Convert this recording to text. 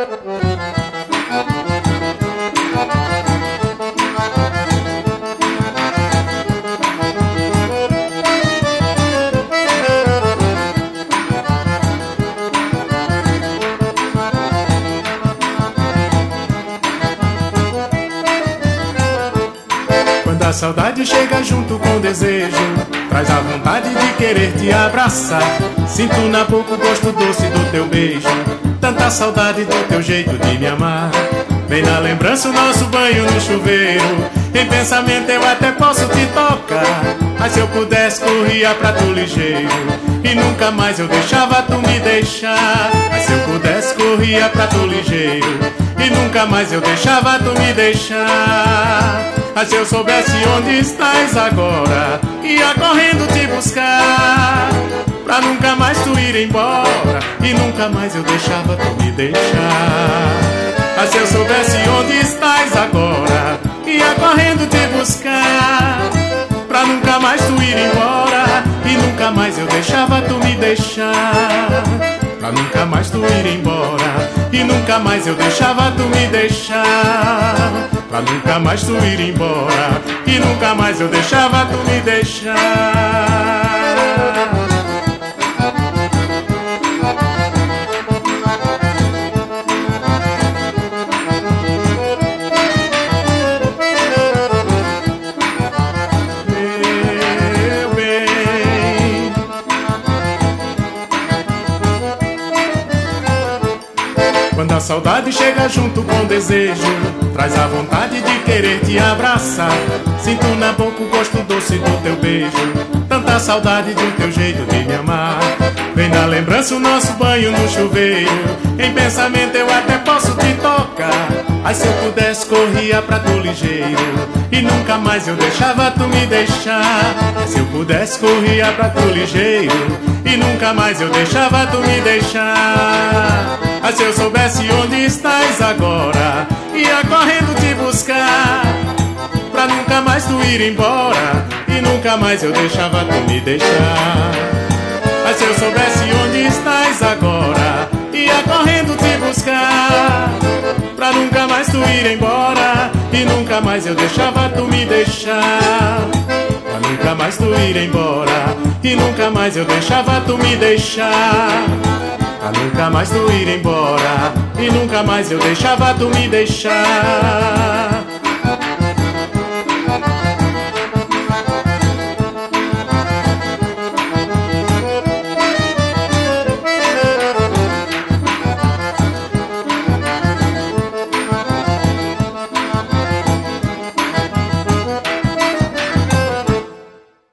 Quando a saudade chega junto com o desejo, traz a vontade de querer te abraçar. Sinto na boca o gosto doce do teu beijo, tanta saudade do teu jeito de me amar. Vem na lembrança o nosso banho no chuveiro, em pensamento eu até posso te tocar. Mas se eu pudesse corria pra tu ligeiro, e nunca mais eu deixava tu me deixar. Mas se eu pudesse corria pra tu ligeiro, e nunca mais eu deixava tu me deixar. Mas se eu soubesse onde estás agora, ia correndo te buscar, pra nunca mais tu ir embora, e nunca mais eu deixava tu me deixar. Mas se eu soubesse onde estás agora, ia correndo te buscar, pra nunca mais tu ir embora, e nunca mais eu deixava tu me deixar. Pra nunca mais tu ir embora, e nunca mais eu deixava tu me deixar. Pra nunca mais tu ir embora, e nunca mais eu deixava tu me deixar. Quando a saudade chega junto com o desejo, traz a vontade de querer te abraçar. Sinto na boca o gosto doce do teu beijo, tanta saudade do teu jeito de me amar. Vem na lembrança o nosso banho no chuveiro, em pensamento eu até posso te tocar. Mas se eu pudesse corria pra tu ligeiro, e nunca mais eu deixava tu me deixar. Se eu pudesse corria pra tu ligeiro, e nunca mais eu deixava tu me deixar. Mas se eu soubesse onde estás agora, ia correndo te buscar, pra nunca mais tu ir embora, e nunca mais eu deixava tu me deixar. Mas se eu soubesse onde estás agora, ia correndo te buscar, pra nunca mais tu ir embora, e nunca mais eu deixava tu me deixar. Pra nunca mais tu ir embora, e nunca mais eu deixava tu me deixar. Pra nunca mais tu ir embora, e nunca mais eu deixava tu me deixar.